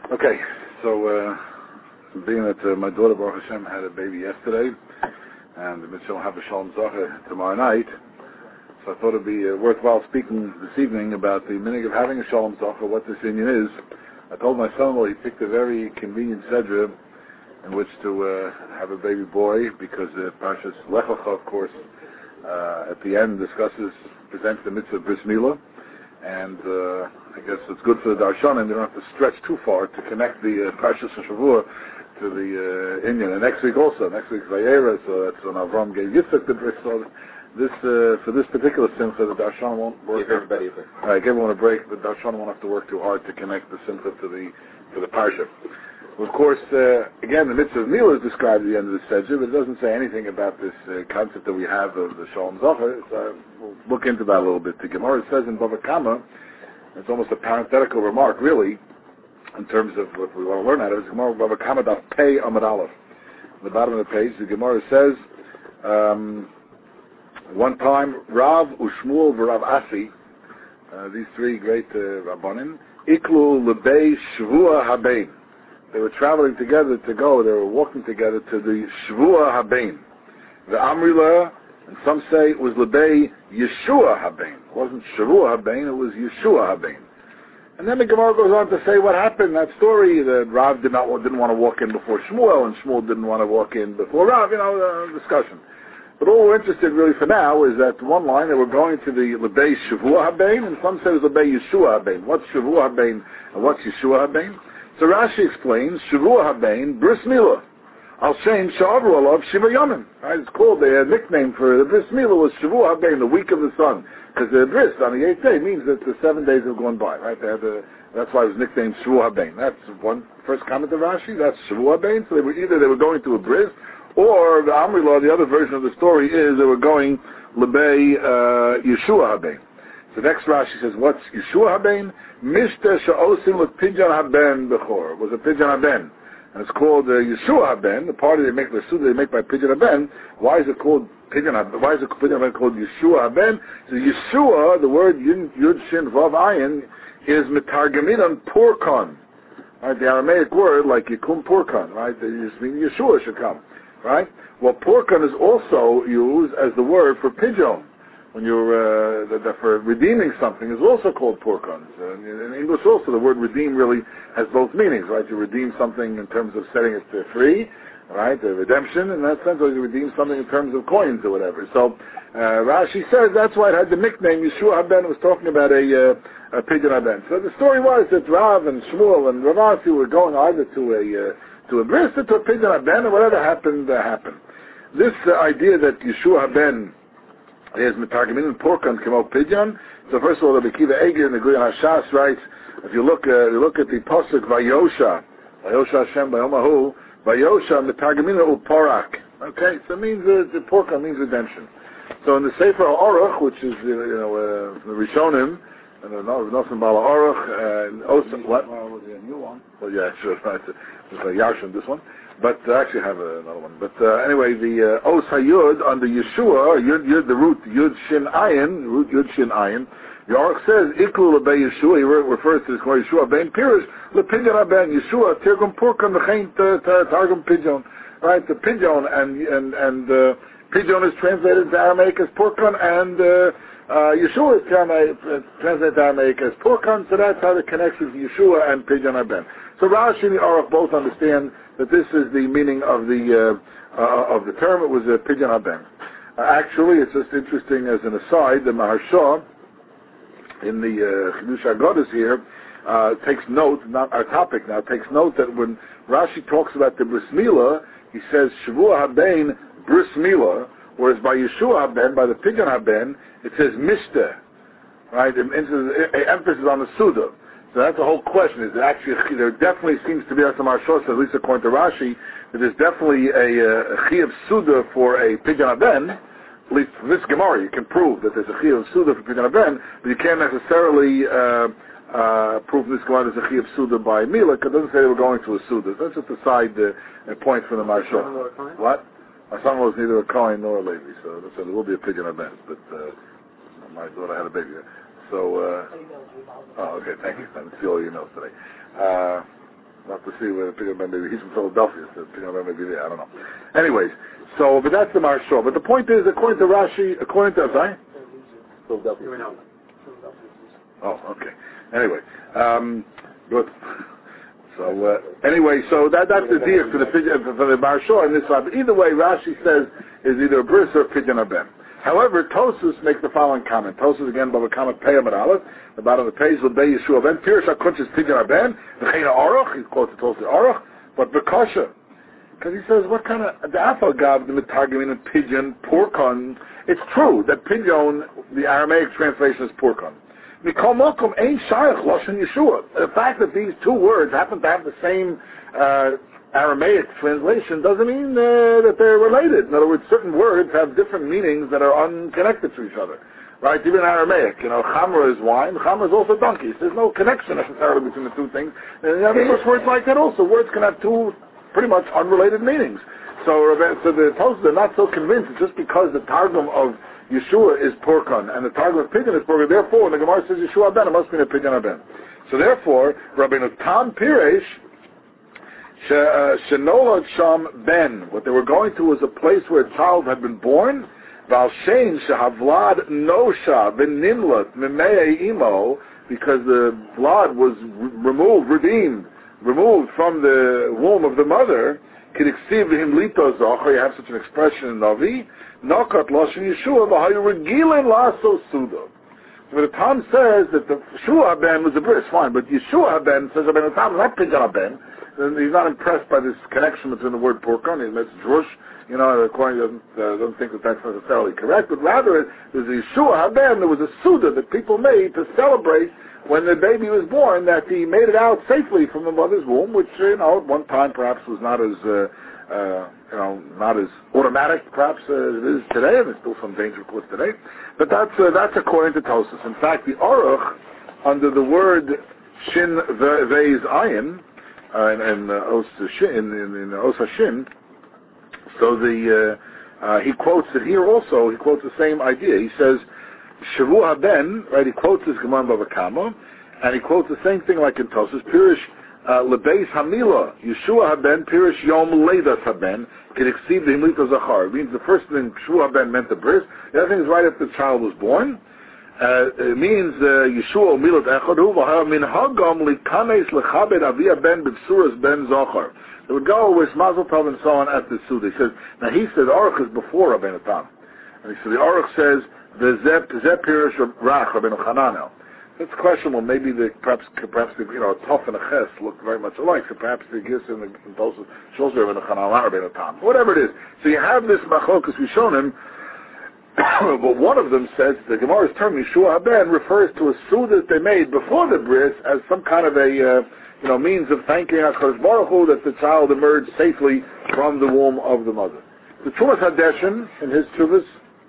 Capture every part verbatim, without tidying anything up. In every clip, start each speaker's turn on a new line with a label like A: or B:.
A: Okay, so uh, being that uh, my daughter Baruch Hashem had a baby yesterday, and the mitzvah will have a Shalom Zacha tomorrow night, so I thought it'd be uh, worthwhile speaking this evening about the meaning of having a Shalom Zacha, what this union is. I told my son-in-law he picked a very convenient sedra in which to uh, have a baby boy, because uh, Parshas Lech Lecha, of course, uh, at the end discusses, presents the mitzvah of Bris Milah, and uh, I guess it's good for the Darshanim. They don't have to stretch too far to connect the uh, Parshas Shavua to the uh, Inyan. And next week also, next week's Vayera, so that's when Avram gave Yitzchak the Bris. So this, uh, for this particular simcha, the Darshanim won't work.
B: Give everybody a break.
A: All right, give everyone a break. The Darshanim won't have to work too hard to connect the simcha to the to the Parsha. Of course, uh, again, the mitzvah of Milah is described at the end of the Sedja, but it doesn't say anything about this uh, concept that we have of the Shalom Zacha. So we'll look into that a little bit. The Gemara says in Bava Kama, it's almost a parenthetical remark, really, in terms of what we want to learn out of it. It's Gemara Bava Kama Daf Pei Amud Aleph. On the bottom of the page, the Gemara says, um, one time, Rav Ushmuel v'Rav Asi, uh, these three great uh, Rabbanim, Iklu Lebei Shvua Habein. They were traveling together to go, they were walking together to the Shvua Habein. The Amrila, and some say it was Lebei Yeshua Habein. It wasn't Shvua Habein, it was Yeshua Habein. And then the Gemara goes on to say what happened in that story, that Rav did not, didn't want to walk in before Shmuel, and Shmuel didn't want to walk in before Rav, you know, uh, discussion. But all we're interested really for now is that one line, they were going to the Lebei Shavua Habein, and some say it was Lebei Yeshua Habein. What's Shavua Habein and what's Yeshua Habein? So Rashi explains, Shavua Habein, Bris Milah. Al Shem Sha'avru Alav Shiva Yomim. Right? It's called, the nickname for the Bris Milah was Shavua Habein, the week of the sun. Because the Bris, on the eighth day, means that the seven days have gone by. Right? They had the, that's why it was nicknamed Shavua Habein. That's one first comment of Rashi. That's Shavua Habein. So they were either they were going to a Bris, or the Amrila, the other version of the story is they were going Lebei uh, Yeshua Habein. The next Rashi says, what's Yeshua Habein? Mishte Sha'osim L'Pidyon Haben Bechor. It was a Pidyon Haben. And it's called uh, Yeshua Haben, the party they make, the suda they make by Pidyon Haben. Why is it called Pidyon Haben? Why is it Pidyon Haben called Yeshua Haben? So Yeshua, the word Yud Shin Vav Ayin, is Metargaminan Porkon. Right, the Aramaic word, like Yikum Porkon, right? It just means Yeshua should come. Right? Well, porkon is also used as the word for pigeon. When you're, uh, the, the, for redeeming something is also called porkon. Uh, in English also, the word redeem really has both meanings, right? You redeem something in terms of setting it free, right? The redemption, in that sense, or you redeem something in terms of coins or whatever. So, uh, Rashi says that's why it had the nickname Yeshua Haben. Was talking about a, uh, a pigeon Haben. So the story was that Rav and Shmuel and Rav Asi were going either to a, uh, to a bris or to a pidyon haben, and whatever happened, uh, happened. This uh, idea that Yeshua Haben is Metargamin and Porkon came out pidyon. So first of all, the Bekiva Eger and the Guyan Hashas writes, if you look, uh, you look at the Pasuk Vayosha, Vayosha Hashem Bayomahu, Vayosha Metargamin Uparak. Okay, so it means, uh, the Porkon means redemption. So in the Sefer Aruch, which is, uh, you know, uh, the Rishonim, and uh, Nothing Bala Aruch, and Osam, what?
B: Well, was a new one.
A: Well, yeah, sure, right. It's like Yarshin, this one. But uh, I actually have uh, another one. But uh, anyway, the uh, Os HaYud under Yeshua, Yud, Yud, the root Yud Shin Ayin, root Yud Shin Ayin, Yarch says, Iklu Lebei Yeshua, he re- refers to this word Yeshua, Ben Pirish, Lepidyon Haben, Yeshua, Tirgum Porkon, Mechain Targum Pidyon. Right, the Pidyon, and, and, and uh, Pidyon is translated into Aramaic as Porkon, and uh, Uh, Yeshua is translated to Aramaic as Porkon, so that's how the connection is Yeshua and Pidyon Haben. So Rashi and the Aruch both understand that this is the meaning of the uh, uh, of the term. It was a Pidyon Haben. Uh, actually, it's just interesting as an aside, the Maharsha in the uh, Chidush Haggadah here uh, takes note, not our topic now, takes note that when Rashi talks about the Bris Milah, he says Shavua Habein Bris Milah, whereas by Yeshua Haben, by the Pidyon Haben, it says Mishte, right? An emphasis on the Suda. So that's the whole question. Is that actually, there definitely seems to be, as the Maharsha says, at least according to Rashi, that there's definitely a, a Chi of Suda for a Pidyon Haben. At least from this Gemara, you can prove that there's a Chi of Suda for Pidyon Haben, but you can't necessarily uh, uh, prove this Gemara there's a Chi of Suda by Milah, because it doesn't say they were going to a Suda. So that's just a side uh, point from the Maharsha. What? My son was neither a Kohen nor a Levi, so so there will be a pidyon Haben, but uh, my daughter had a baby. So, uh, oh, okay, thank you. I didn't see all your emails today. Uh, Not to see where the Pidyon Ben maybe he's from Philadelphia, so the Pidyon Ben may be there. I don't know. Anyways, so but that's the Marshal. But the point is, according to Rashi, according to sorry, Philadelphia. Oh, okay. Anyway, um, good. So uh, anyway, so that that's the deal for the for the Marshal and this one. Either way, Rashi says is either a bris or a Pidyon Ben. However, Tosus makes the following comment. Tosus again, Baba Kamat Peyam and Aleph. The bottom of the page will be Yeshua Ben. Pirish HaKunch is Pidyon Ben. V'cheina Aruch. He quotes the Tosus Aruch. But Bekasha, because he says, what kind of the Afagav the Mitargim in Pidyon Porkon? It's true that Pidyon, the Aramaic translation is Porkon. Mikol Mokum ain't Shayach Lashon Yeshua. The fact that these two words happen to have the same uh, Aramaic translation doesn't mean uh, that they're related. In other words, certain words have different meanings that are unconnected to each other. Right? Even in Aramaic, you know, Chamra is wine, Chamra is also donkey. There's no connection necessarily between the two things. And you have English words like that also. Words can have two pretty much unrelated meanings. So, so the Tosfos are not so convinced just because the Targum of Yeshua is Porkon and the Targum of Pidyon is Porkon. Therefore, when the Gemara says Yeshua Ben, it must be a Pidyon Ben. So therefore, Rabbeinu Tam Piresh, Shenolad Sham Ben. What they were going to was a place where a child had been born. Valshein Shehavlad Nosha Ben Nimlat Mimei Imo, because the blood was removed, redeemed, removed from the womb of the mother. Kidiksiv him lito zocher. You have such an expression in Navi. Nokat Lashon Yeshua v'hayu regilin laso sudo. So the Tam says that the Yeshua Ben was a bris, fine, but Yeshua Ben says Ben Tam not Pidyon Ben. He's not impressed by this connection between the word porkon. He makes drush, you know, according doesn't uh, doesn't think that that's necessarily correct, but rather there's a Yeshua Haben. There was a Suda that people made to celebrate when the baby was born, that he made it out safely from the mother's womb, which, you know, at one time perhaps was not as uh, uh, you know, not as automatic perhaps uh, as it is today, and there's still some danger reports today. But that's uh, that's according to Tosfos. In fact, the Aruch under the word Shin Veiz Ayin. Uh, and, and uh, Os Shin, in, in, in Os Hashin, so the uh, uh, he quotes it here also. He quotes the same idea. He says Shavu Haben, right? He quotes this Gemara Bava Kama, and he quotes the same thing like in Tosfos. Pirish Lebeis Hamila Yeshua Haben Pirish Yom Leidas Haben can exceed the Himlita Zachar. It means the first thing Shavu Haben meant the bris. The other thing is right after the child was born. Uh, it means Yeshua Milot Echadu Min Hagam Likanes Lechabed Avia Ben B'Psuras Ben Zochar. They would go with Mazel Tov and so on at the Suda. He says, now he said Aruch is before Rabbeinu Tam, and he said the Aruch says the Zep Pirish Rach Rabbeinu Chananel. That's questionable. Maybe the perhaps perhaps the, you know Tov and a Ches look very much alike. So perhaps the Gis and the Tosfos shows Rabbeinu Chananel, Rabbeinu Tam. Whatever it is. So you have this Machokas we've shown him. But one of them says the Gemara's term Yeshua Haben refers to a suda that they made before the bris as some kind of a uh, you know means of thanking HaKadosh Baruch Hu that the child emerged safely from the womb of the mother. The Chumas Hadeshin in his Chuvas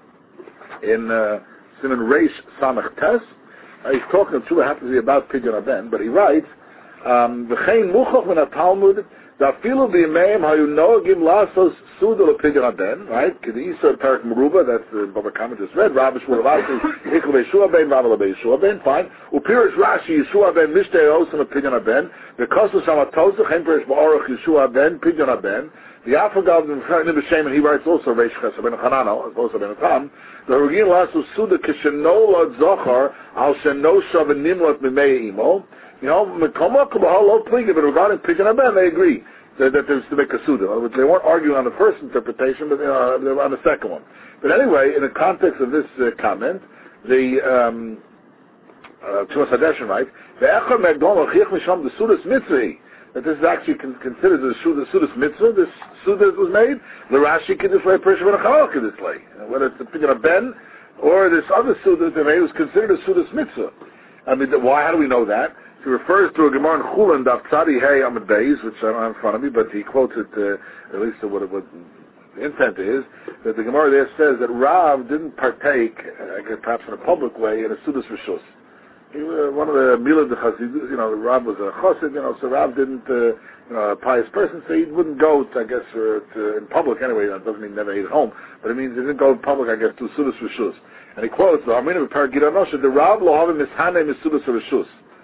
A: in uh, Simon Reish Samach Tes, uh, he's talking to happens to be about Pidyon Ben, but he writes V'chein Muchach Min HaTalmud Dafilu b'yimeim hayu noagim lasos suda lepidyon ben, right? Kedisa Perak Meruba, that's the Bava Kama just read. Rabbi Shmuel Ravasi, Ikul Yeshua ben, Rabbi Lebei Yeshua ben, fine. Upirish Rashi Yeshua ben, Mishtei Osim lepidyon ben. The Kosus Hamatosach, Hen Perish Ba'aruch Yeshua ben, Pidyon ben. The Afagav Nibishem, and he writes also Reish Ches ben Chanano, as also ben Tam. The Rugin lasos suda kishenola zochar al shenosha v'nimlat mimei imo. You know, Mekoma Kabbalah Lo Pliga, but regarding Pidyon Ben, they agree that, that there's to make a Suda. They weren't arguing on the first interpretation, but uh, they were on the second one. But anyway, in the context of this uh, comment, the um, Chumas Hadeshin writes, "Ve'echad me'gdol achich misham the Sudas Mitzvah." That this is actually con- considered the Sudas Mitzvah. This Suda that was made, the Rashi Kiddush Perish Ben Chanal Kiddush whether it's the Pidyon Ben or this other Suda that they made was considered a Sudas Mitzvah. I mean, why? How do we know that? He refers to a Gemara in Chulin, Daf Tzadi Hey Amud Beis, which I don't have in front of me, but he quotes it, uh, at least what, what the intent is, that the Gemara there says that Rav didn't partake, uh, perhaps in a public way, in a Sudas Rishus. He was uh, one of the Milad Chassid, you know, Rav was a Chassid, you know, so Rav didn't, uh, you know, a pious person, so he wouldn't go, to, I guess, uh, to, in public anyway. That doesn't mean never ate at home, but it means he didn't go in public, I guess, to Sudas Rishus. And he quotes, the Armin of Paragid Anosha, the Rav lo have mishane misudas Rishus.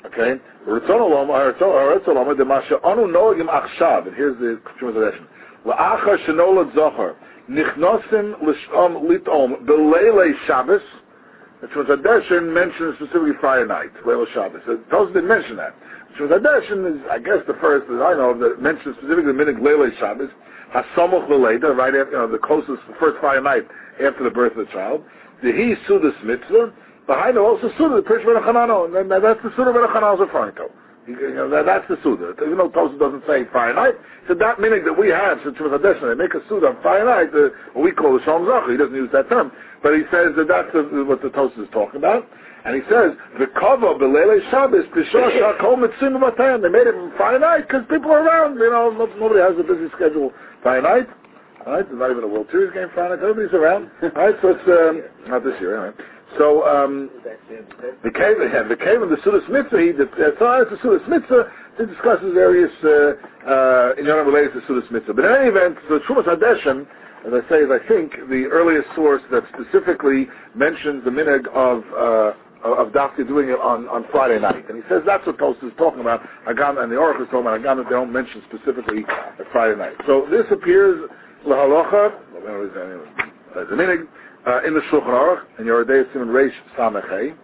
A: Okay? Ratzon Olama, Ratzon Olama, the Masha Anu Noagim Achshav, and here's the translation. La'achar Shenolad Zohar, Nichnosim L'Shom Litom, B'Leilei Shabbos. The Shmos mentions specifically Friday night, Leil Shabbos. It doesn't mention that. Shmos is, I guess, the first that I know of that mentions specifically the minhag Leil Shabbos, Hasamoch L'Leida, right after, you know, the closest, the first Friday night after the birth of the child. The He Sudas Mitzvah, behind it also Suda, the Prish Ben Chanano, and that's the Suda Ben Chanano is referring to. You know, that, that's the Suda. Even though Tosfos doesn't say Friday night, so that minhag that we have, since Shmos Hadesh, they make a Suda on Friday night, uh, what we call the Shalom Zachar. He doesn't use that term. But he says that that's the, what the Tosfos is talking about. And he says, the cover B'Leilei Shabbos, B'Shor Shakol Mitzvim V'Vatayim. They made it from Friday night because people are around. You know, nobody has a busy schedule Friday night. All right, there's not even a World Series game Friday night. Everybody's around. All right, so it's um, not this year, anyway. So um, the cave, yeah, the cave of the Sudas Mitzvah. He, the, uh, so it's the Sudas Mitzvah. He discusses various uh, uh, in related to Sudas Mitzvah. But in any event, the Shumas Hadeshen, as I say, is I think the earliest source that specifically mentions the minhag of uh, of Dafka doing it on, on Friday night. And he says that's what Tosfos is talking about. Agam and the Aruch is talking about Agam that they don't mention specifically Friday night. So this appears lahalacha as a minhag uh, in the Shulchan Aruch in Yoreh Siman Reish Samechei.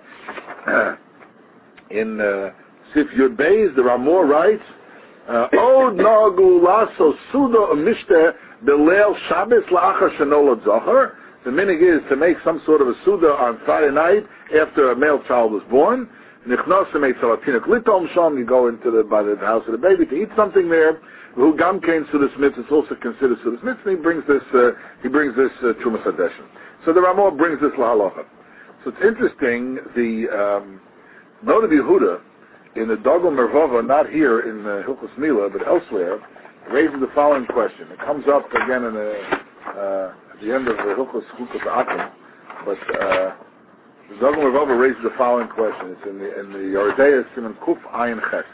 A: In uh, Sif Yud Beis, the Ramor writes, Od Nagu Laso Suda Mishteh B'Leil Shabbos La'achar Shenolad Zohar. The minhag is to make some sort of a Suda on Friday night after a male child was born. Nichnosim Eitzalatinuk Litom Sham, you go into the, by the house of the baby to eat something there. Who Gam Kain Sudas Mitzvah, it's also considered Sudas Mitzvah. He brings this, uh, he brings this uh, Trumas Hadeshen. So the Ramor brings this Lahalacha. So it's interesting, the um, Noda Yehuda, in the Dogel Mervava, not here in uh, Hilchos Mila, but elsewhere, raises the following question. It comes up again in the, uh, at the end of the Hilchos Chukos Akim, but uh, the Dogel Mervava raises the following question. It's in the in the Yoreh Siman Kuf Ayin Ches.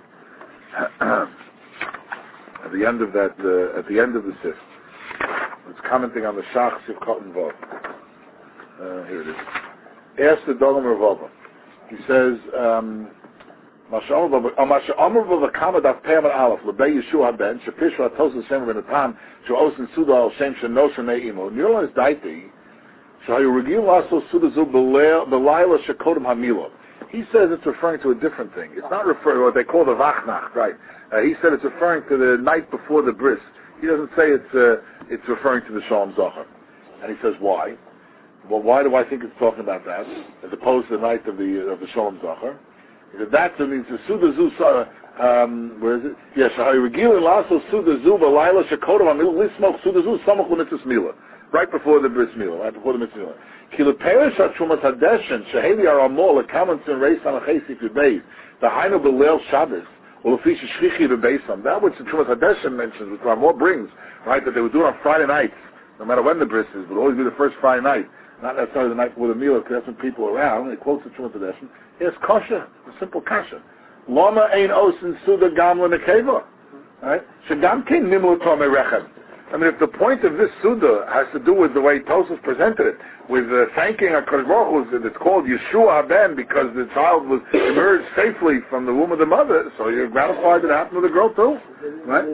A: At the end of that, uh, at the end of the Sif, it's commenting on the Shach Sif Cotton Vav. Uh, here it is. Ask the Dogel Mervava. He says. Um, You realize daiti, he says it's referring to a different thing. It's not referring to what they call the vachnach, right? Uh, he said it's referring to the night before the bris. He doesn't say it's uh, it's referring to the Shalom Zachar. And he says why? Well, why do I think it's talking about that as opposed to the night of the of the Shalom Zachar? Because that means the Suda Zu, um, where is it? Yes, how you regil lasso Suda Zu, Balayla Shakodam, Amil Lismok Suda Zu, Samach L'Mitzvah Mila, right before the Bris Mila, right before the Mitzvah Mila. Kila Perish HaTrumas Hadeshen, Sheheli Aramol, a comments in Reis Samachesi Kubeis, the Hainu B'Leil Shabbos, or the Fish Shchichi B'Beisam. That which the Trumas Hadeshen mentions, which Ramor brings, right, that they would do it on Friday nights, no matter when the Bris is, would always be the first Friday night. Not necessarily the night before the meal, because that's when people are around. He quotes the Trumas Hadeshen. It's kasha, a simple kasha. Lama ein osin suda gam l'nekeva. Right? Shagam kin nimlu tome rechem. I mean, if the point of this suda has to do with the way Tosfos presented it, with uh, thanking HaKadosh Baruch Hu, it's called Yeshua Ben because the child was emerged safely from the womb of the mother, so you're gratified that it happened with the girl too. Right?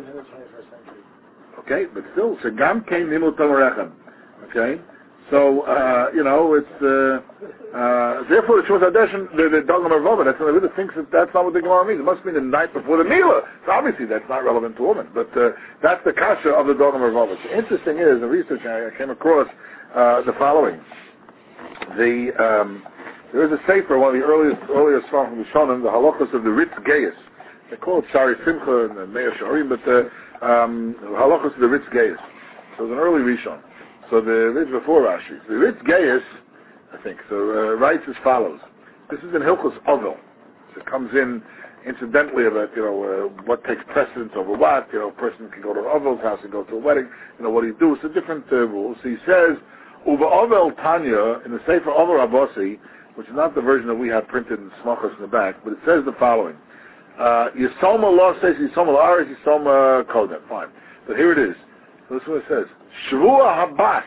A: Okay, but still, Shagam kin nimlu tome rechem. Okay? So, uh, you know, it's, uh, uh, therefore the Trumas Hadeshen, the, the Dogel Mervava, that's when the thinks that that's not what the Gemara means. It must mean the night before the Mila. So obviously that's not relevant to women, but, uh, that's the kasha of the Dogel Mervava. So interesting is, in research I came across, uh, the following. The, um, there is a sefer, one of the earliest, earliest from the Shonim, the halachos of the Ritz Geis. They call it Shari Simcha and Meir Sharim, but, uh, um, the halachos of the Ritz Geis. So it was an early Rishon. So the Ritz before Rashi. The Ritz Geis, I think, so uh, writes as follows. This is in Hilchos Ovel. So it comes in incidentally about, you know, uh, what takes precedence over what. You know, a person can go to an Ovel's house and go to a wedding. You know, what do you do? It's a different uh, rules. So he says, Uva Ovel Tanya, in the Sefer Ovel Rabossi, which is not the version that we have printed in Smachos in the back, but it says the following. Uh, Yisoma law says Yisoma la'aretz, Yisoma kodem. Fine. But here it is. So this is what it says. Shavua Habas.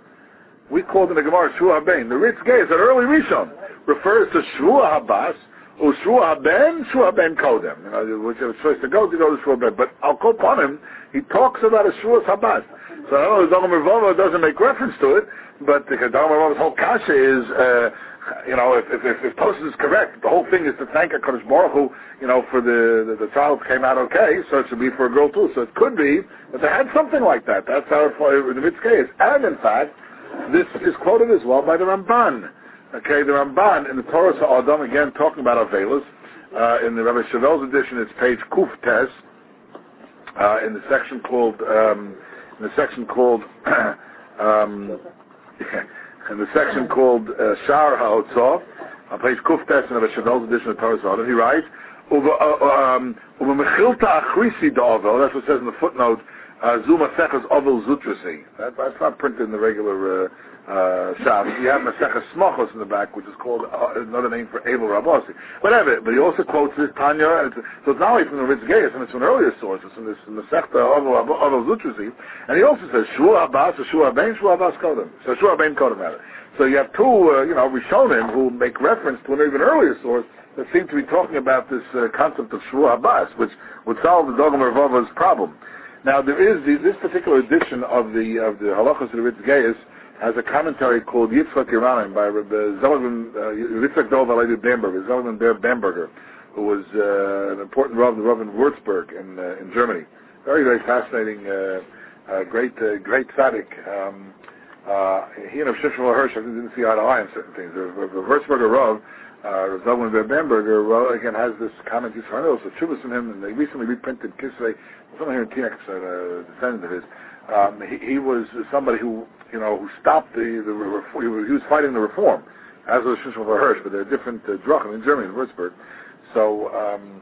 A: We called in the Gemara Shavua Habain. The Ritz Geis, an early Rishon, refers to Shavua Habas, Ushua ben, Shua ben Kodem. You know, whichever choice to go, to go to Shua ben. But Al Kol Panim, he talks about a Shua Habas. So I know the Dogam Revova doesn't make reference to it, but the Dogam Revova's whole kasha is, uh, you know, if if if, if Tosfos is correct, the whole thing is to thank HaKadosh Baruch Hu, you know, for the, the the child came out okay, so it should be for a girl too. So it could be that they had something like that. That's how it, the mitzvah is. And in fact, this is quoted as well by the Ramban. Okay, the Ramban in the Torah Sa'adam, again talking about Avelis, uh, in the Rabbi Chevel's edition, it's page Kuf Tes, uh, in the section called, um, in the section called, um, in the section called uh, Shar HaOtzah, on page Kuf Tes in Rabbi Chevel's edition of Torah Sa'adam, he writes, Uva Mechilta Achrisi Da'avel, that's what it says in the footnote, Zuma Seches Ovel Zutrasi. That, that's not printed in the regular uh, uh, Shabbos. You have Maseches Smachos in the back, which is called uh, another name for Abel Rabasi. Whatever. But he also quotes this Tanya, and it's, so it's not only from the Ritz Gaius, and it's from an earlier source. It's from this Masechta Ovel Zutrasi. And he also says Shua Abbas, Shua Abain, Shua Abbas Kodem. So Shua Abain Kodem rather. So you have two, uh, you know, Rishonim who make reference to an even earlier source that seem to be talking about this uh, concept of Shua Abbas, which would solve the Dogam Revova's problem. Now there is the, this particular edition of the of the Halachos of the Ritz Gaius has a commentary called Yitzchak Yeranim by Rabbi Zalman Yitzchak Dov Alevi Bamberger, Zalman Ber Bamberger, who was uh, an important Rav, the Rav in Würzburg in uh, in Germany. Very very fascinating, uh, uh, great uh, great tzaddik. Um, uh, he and Rav Shimshon Hirsch didn't see eye to eye on certain things. The, the Würzburger Rav, uh, Zalman Ber Bamberger, well, again has this comment Yisrael, so Chuvas from him, and they recently reprinted Kisvei. Someone here in T X, a descendant of his, um, he, he was somebody who, you know, who stopped the, the reform, he was, he was fighting the reform, as was Shimshon Hirsch, but there are different uh, Drachim in Germany, in Würzburg. So, um,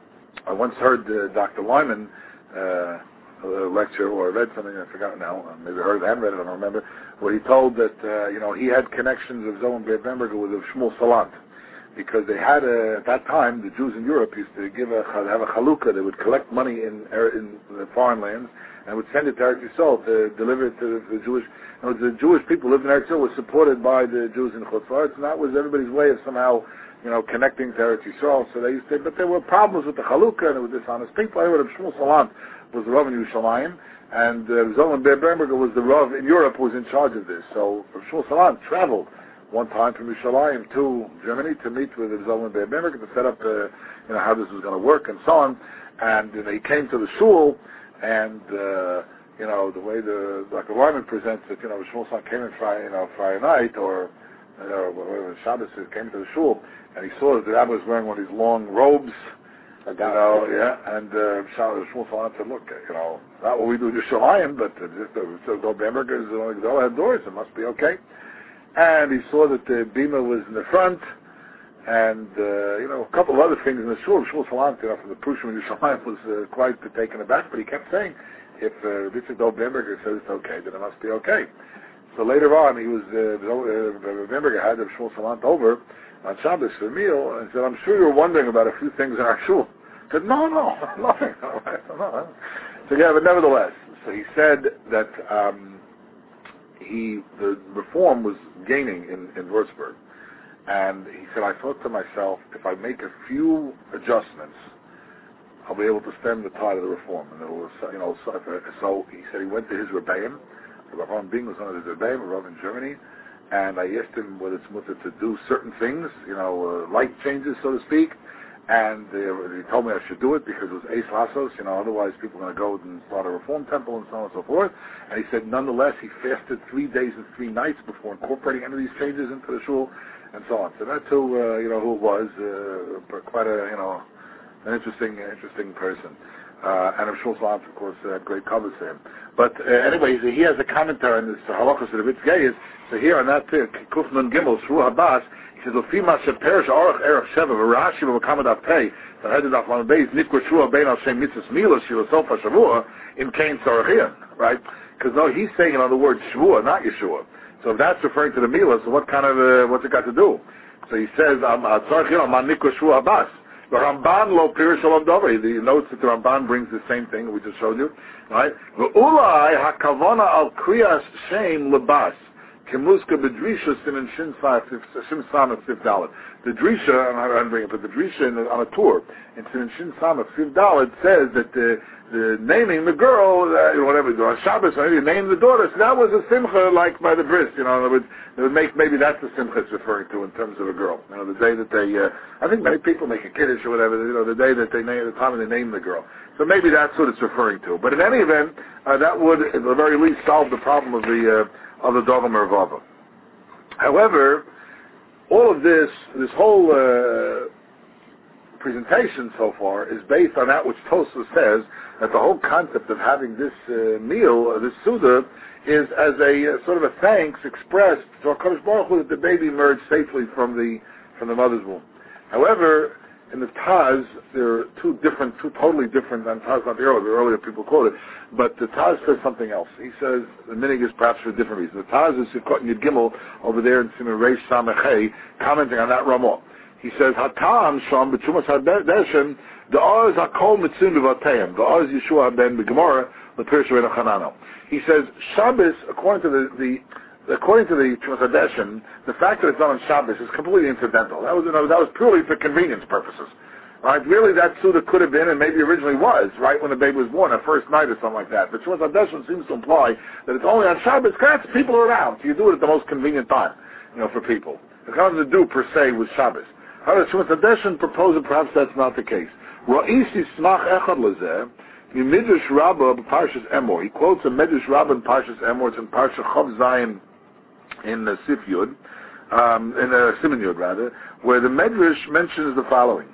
A: I once heard uh, Doctor Lyman, uh, a lecture, or I read something, I forgot now, maybe I heard it, I haven't read it, I don't remember, where he told that, uh, you know, he had connections of Zalman Ber Bamberger with Shmuel Salant. Because they had a, at that time, the Jews in Europe used to give a have a chalukah. They would collect money in in the foreign lands and would send it to Eretz Yisrael to deliver it to the Jewish. You know, the Jewish people who lived in Eretz Yisrael were supported by the Jews in Chutz La'aretz, and that was everybody's way of somehow, you know, connecting to Eretz Yisrael. So they used to, but there were problems with the chalukah and with dishonest people. I heard of Shmuel Salant was the Rav in Yerushalayim, and uh, Zalman Ber Bamberger was the Rav in Europe who was in charge of this. So Shmuel Salant traveled one time from Yerushalayim to Germany to meet with the Zalman Ber Bamberger to set up, uh, you know, how this was going to work and so on. And you know, he came to the shul, and uh, you know, the way the Doctor Lyman presents it, you know, the shul son came in Friday, you know, Friday night or you know, whatever Shabbos is, came to the shul, and he saw that the rabbi was wearing one of these long robes. You know, yeah, and uh, Shmuel Salant said, look, you know, not what we do to Yerushalayim, but uh, just uh, so Bamberger is only Gdol had doors, it must be okay. And he saw that the bima was in the front, and uh, you know, a couple of other things in the shul. Shmuel Salant, you know, from the Prushim in Yerushalayim was uh, quite taken aback, but he kept saying, if uh, Yitzchak Dov Bamberger says it's okay, then it must be okay. So later on, he was uh, uh, Bamberger had Shmuel Salant over on Shabbos for a meal, and said, "I'm sure you're wondering about a few things in our shul." He said, "No, no, nothing." no. So yeah, but nevertheless, so he said that. Um, He, the reform was gaining in, in Würzburg, and he said, I thought to myself, if I make a few adjustments, I'll be able to stem the tide of the reform. And it'll, you know, so, so he said he went to his Rebbeim. Rabbi Bing was one of his Rebbeim, a Rav in Germany, and I asked him whether it's mutter to do certain things, you know, uh, light changes, so to speak. And uh, he told me I should do it because it was Eis Lasos, you know, otherwise people are going to go and start a reform temple and so on and so forth. And he said, nonetheless, he fasted three days and three nights before incorporating any of these changes into the shul and so on. So that's who, uh, you know, who it was, uh, quite a, you know, an interesting, interesting person. Uh, and of Shmuel Salant, of course, uh, had great covers for him. But uh, anyway, he has a commentary on this halachos of the Ritz Gaius. So here on that too, Kuf Nun Gimel, Shru Habas, he says, "Lefima sheperish arach erech sheva v'rashi v'makamad apei v'headed af lan beis nikra shua bein al shem mitzvos milah shilosof hashavua in kain tzarachian." Right? Because no, he's saying in other words Shvua, not Yeshua. So if that's referring to the milah, so what kind of uh, what's it got to do? So he says, "Tzarachian al man nikra shua habas." The Ramban lo pirish olam davar. The notes that the Ramban brings the same thing we just showed you, right? Ve'ulai hakavana al kriyas shem lebas. Kemuska bedrisha sin shin samach fifth dollar. The drisha, I'm not bringing it, but the drisha in, on a tour in sin shin samach fifth dollar says that the the naming the girl, uh, whatever, on Shabbos, maybe name the daughter. So that was a simcha like by the bris, you know. It would, it would make maybe that's the simcha it's referring to in terms of a girl. You know, the day that they, uh, I think many people make a kiddush or whatever. You know, the day that they name, the time they name the girl. So maybe that's what it's referring to. But in any event, uh, that would at the very least solve the problem of the. Uh, of the Dogma Mervava. However, all of this, this whole uh, presentation so far is based on that which Tosfos says, that the whole concept of having this uh, meal, uh, this Suda, is as a uh, sort of a thanks expressed to HaKadosh Baruch Hu that the baby emerged safely from the from the mother's womb. However, in the Taz, there are two different, two totally different, and Taz not the earlier, the earlier people quote it, but the Taz says something else. He says the minig is perhaps for a different reason. The Taz is in Yud Gimel over there in Siman Reish Samechei, commenting on that Ramah. He says, Hatam Sham b'Tzumas HaDeshen, the Oz HaKol Mitzim B'Vateim, the Oz Yeshua Ben B'Gemara, the Pirush Ben Chanano. He says, Shabbos, according to the, the According to the Tzumas HaDeshen, the fact that it's done on Shabbos is completely incidental. That was, you know, that was purely for convenience purposes. Right? Really, that Suda could have been, and maybe originally was, right when the baby was born, a first night or something like that. But Tzumas HaDeshen seems to imply that it's only on Shabbos, because people are around. So you do it at the most convenient time, you know, for people. It has nothing to do, per se, with Shabbos. However, Tzumas HaDeshen proposes perhaps that's not the case. Ra'isi smach echad lezeh, Midrash Rabbah Parshas Emor. He quotes a Midrash Rabbah in Parshas Emor. It's in Parsha Chav Zayin in uh, Sif Yud, um, in uh, Siman Yud rather, where the Medrash mentions the following.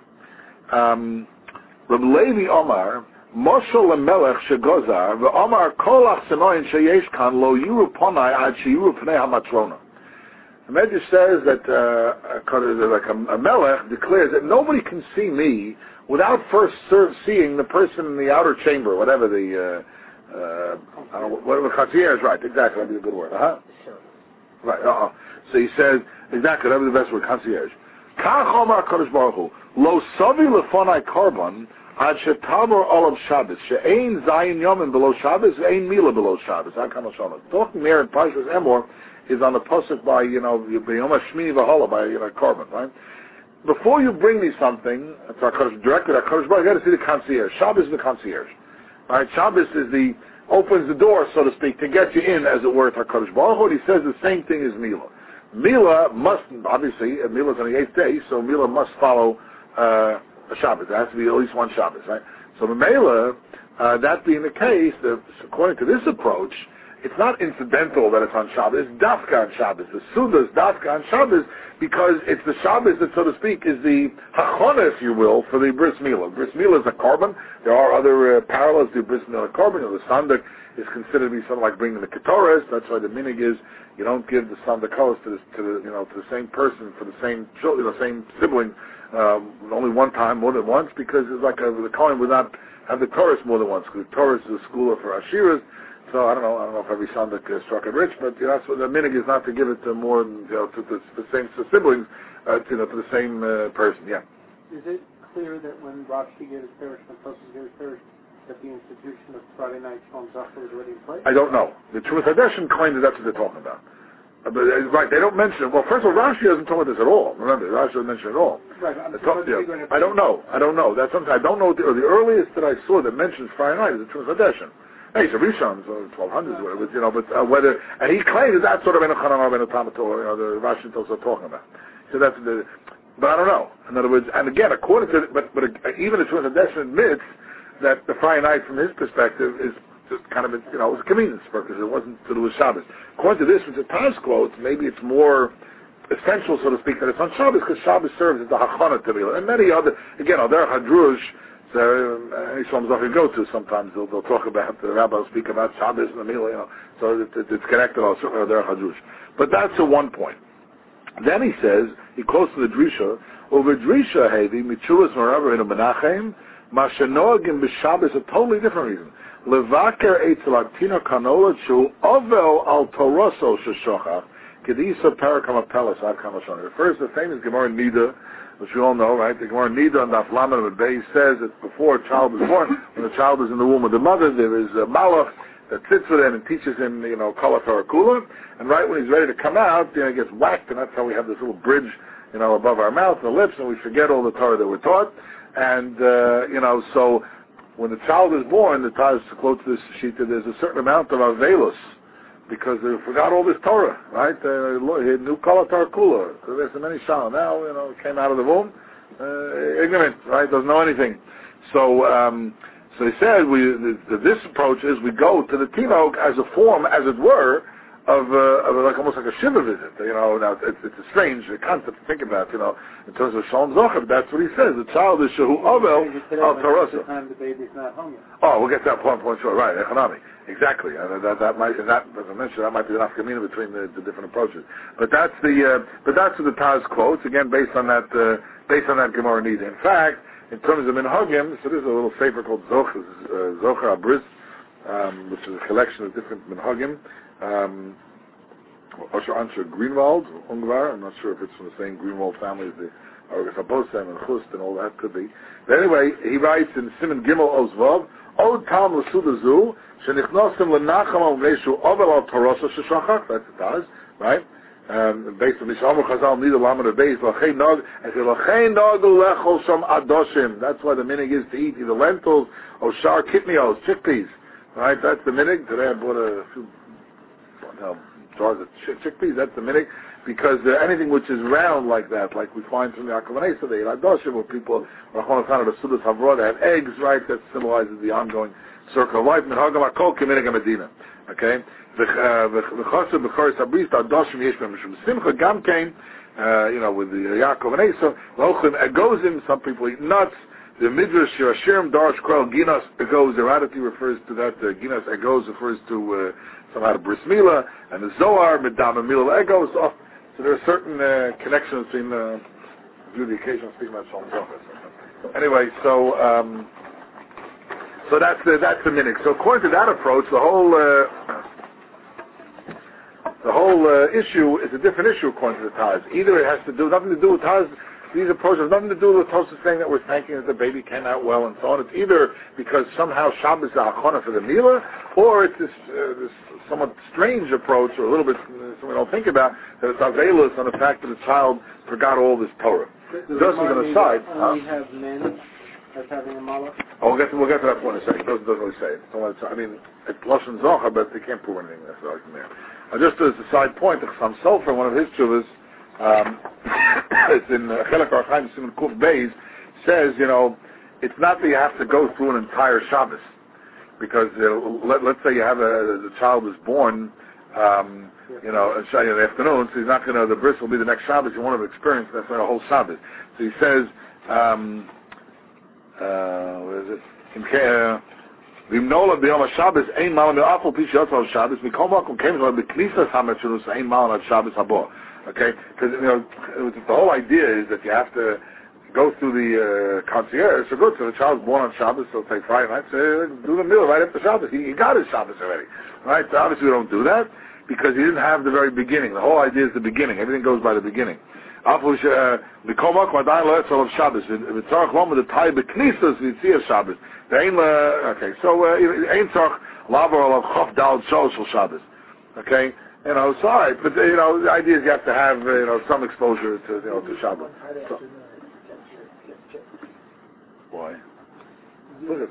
A: Um, Reb Levi Omar, Moshe LeMelech Shegozar, VeOmar Kol Achsenoyin Sheyesh Kan Lo Yuru Ponai Ad Sheyuru Pnei HaMatrona. The Medrash says that uh, like a, a Melech declares that nobody can see me without first serve, seeing the person in the outer chamber, whatever the, uh, uh, I don't know, whatever concierge, right, exactly, that'd be a good word, uh-huh. Right, uh-uh. So he says, exactly, that was the best word, concierge. Kach Omar Kadosh Baruch Hu, Lo Savi Lefonai Karban, Ad Shetamor Olav Shabbos, She'ein Zayin Yomin below Shabbos, Ein Mila below Shabbos, HaKadosh Baruch Hu. Talking there in Parshas Emor is on the pasuk by, you know, Yom HaShmini V'Hola, by, you know, Karban, right? Before you bring me something, it's HaKadosh, directly to HaKadosh Baruch Hu, you got to see the concierge. Shabbos is the concierge. Right? Shabbos is the, opens the door, so to speak, to get you in, as it were, to HaKadosh Baruch Hu. He says the same thing as Mila. Mila must, obviously, Mila's on the eighth day, so Mila must follow uh, a Shabbos. There has to be at least one Shabbos, right? So the Mela, uh, that being the case, the, according to this approach, it's not incidental that it's on Shabbos. It's Dafka on Shabbos. The Suda is Dafka on Shabbos because it's the Shabbos that, so to speak, is the Hachona, if you will, for the Bris Milah. Bris Milah is a carbon. There are other uh, parallels to Bris Milah carbon. You know, the Sandak is considered to be something like bringing the Ketores. That's why the minig is you don't give the Sandakolos to the, to the, you know, to the same person for the same children, the same sibling, um, only one time, more than once, because it's like a, the Kohen would not have the Torah more than once, because the Torah is a school for Ashiras. So I don't know. I don't know if every son that uh, struck it rich, but you know, that's what the minig is, not to give it to more than, you know, to, to, to the same to siblings, uh, to, you know, to the same uh, person. Yeah.
B: Is it clear that when Rashi gave his parish and Tosfos gave his parish, that the institution of Friday night Shalom Zachar was already in place?
A: I don't know. The Tzumas HaDeshen claims that that's what they're talking about. Uh, but uh, right, they don't mention it. Well, first of all, Rashi doesn't talk about this at all. Remember, Rashi doesn't mention it at all.
B: Right. I'm
A: talk, you know, I don't know. I don't know. That's something I don't know. The, the earliest that I saw that mentions Friday night is the Tzumas HaDeshen. Hey, it's a Rishon, so twelve hundreds, whatever, you know, but uh, whether, and he claims that that's sort of in a Chananah, in a Tamato, you know, the Rashi is also talking about. So that's the, but I don't know. In other words, and again, according to, but but uh, even the Tzumas HaDeshen admits that the Friday night, from his perspective, is just kind of, you know, it was a convenience purpose. It wasn't to do with Shabbos. According to this, which the Taz quotes, maybe it's more essential, so to speak, that it's on Shabbos, because Shabbos serves as the Hachana to Milah. And many other, again, there are Hadrush. So any Shalom Zachar you go to, sometimes they'll, they'll talk about, the rabbi will speak about Shabbos and the Milah, you know, so it, it, it's connected also, there are Hadrush. But that's a one point. Then he says, he quotes to the Drisha, over Drisha, Heidi, Michulas Maraver in a Menachem, Mashanoagim b'Shabbos, a totally different reason. Levaker Eitzel Artina Kanola Chu, Ovel al Toroso Sheshochach, Kedisa Parakam Apelas Ad Kamashon. Refers to the famous Gemara Nida, which you all know, right? The Gemara Nida and the Aflaman of Bay says that before a child is born, when the child is in the womb of the mother, there is a malach that sits with him and teaches him, you know, Kol HaTorah Kula, and right when he's ready to come out, you know, he gets whacked, and that's how we have this little bridge, you know, above our mouth and the lips, and we forget all the Torah that we're taught. And, uh, you know, so when the child is born, the Taz quotes this Shita, there's a certain amount of Avelus, because they forgot all this Torah, right? Uh, he knew Kol HaTorah Kula. So there's so many Shalom. Now, you know, came out of the womb, uh, ignorant, right? Doesn't know anything. So, um, so he said, we, the, the, this approach is we go to the Tinok as a form, as it were, of, uh, of like almost like a shiva visit. You know, now it's, it's a strange concept to think about. You know, in terms of Shalom Zochar, that's what he says. The child is Shehu Avel Al Tarasa.
B: The baby's not home yet.
A: Oh, we'll get to that point, point short. Right, economy. Exactly. Uh, that, that might, that, as I mentioned, that might be an afkamina between the, the different approaches. But that's the, uh, but that's what the Taz quotes, again, based on that, uh, based on that Gemara Nida. In fact, in terms of Minhagim, so there's a little sefer called Zochar, uh, Zochar Abris, um, which is a collection of different Minhagim. Um, Osher Ansher Greenwald, Ungvar, I'm not sure if it's from the same Greenwald family as the Argas Abosem and Chust and all that could be. But anyway, he writes in Simon Gimel Ozvav, Od Tam L'Sudazu, Shenichnosim L'Nacham Al-Meshu Ovel Al-Tarosa Sheshachach, that's the Taz, right? Um, based on Mishamur Chazal, Nida Lamed Beis, L'Chein Nog, and L'Chein Nog L'Echol Sham Adoshim, that's why the minig is to eat either lentils or shar kitnios, chickpeas, right? That's the minig. Today I bought a few, well, jars of chickpeas, that's the minig, because uh, anything which is round like that, like we find from the Akavanesa, the Iladoshim, where people, Rachon HaKan, the Sudas Havrah, they have eggs, right, that symbolizes the ongoing circle of life, Menhagam HaKol Keminig HaMedina, okay? V'chasser b'choris Abris, Adoshim Yeshmem, Mishum Simcha, Gam Kain, uh, you know, with the Yaakov and Esau, L'Ochim Egozim, some people eat nuts, the Midrash Shirashirim Darash Krel Ginas Egoz erratically refers to that. Uh, Ginas Egoz refers to uh, some out of Bris Milah, and the Zohar Medam Milah Egoz. So, so there are certain uh, connections between uh, due to the occasion of speaking about Shalom Zohar. Anyway, so um, so that's the that's the minig. So according to that approach, the whole uh, the whole uh, issue is a different issue according to the Taz. Either it has to do nothing to do with Taz. These approaches have nothing to do with Tosfos saying that we're thanking that the baby came out well and so on. It's either because somehow Shabbos is a hachana for the Milah, or it's this, uh, this somewhat strange approach, or a little bit uh, something we don't think about, that it's avelus on the fact that the child forgot all this Torah.
B: Does
A: Just as an aside,
B: only
A: huh?
B: have men as having a malach?
A: Oh, we'll get to, we'll get to that point in a second. It doesn't, doesn't really say it. So I mean, it's Lashon Zohar, but they can't prove anything necessarily from there. Uh, just as a side point, the Chassam Sofer, one of his chuvas, Um, it's in Chelek Archaim Simon Kuf Beis, says, you know, it's not that you have to go through an entire Shabbos, because uh, let, let's say you have a, the child is born, um, you know, in the afternoon, so he's not going to, the bris will be the next Shabbos, you want to experience that's not a whole Shabbos. So he says, um, uh, where is it? V'imnola b'yom HaShabbos ein malam me'afol pi she'yotzal Shabbos mikom makom came to the knisas ha'metshunus ein malam ad Shabbos habo. Okay, because you know the whole idea is that you have to go through the uh, concierge. So good, so the child's born on Shabbos, so take Friday night, so do the meal right after Shabbos. He, he got his Shabbos already, right? So obviously we don't do that because he didn't have the very beginning. The whole idea is the beginning. Everything goes by the beginning. Okay, so uh, okay. You know, sorry, but you know, the idea is you have to have uh, you know some exposure to you know to Shabbat. So, why? Look at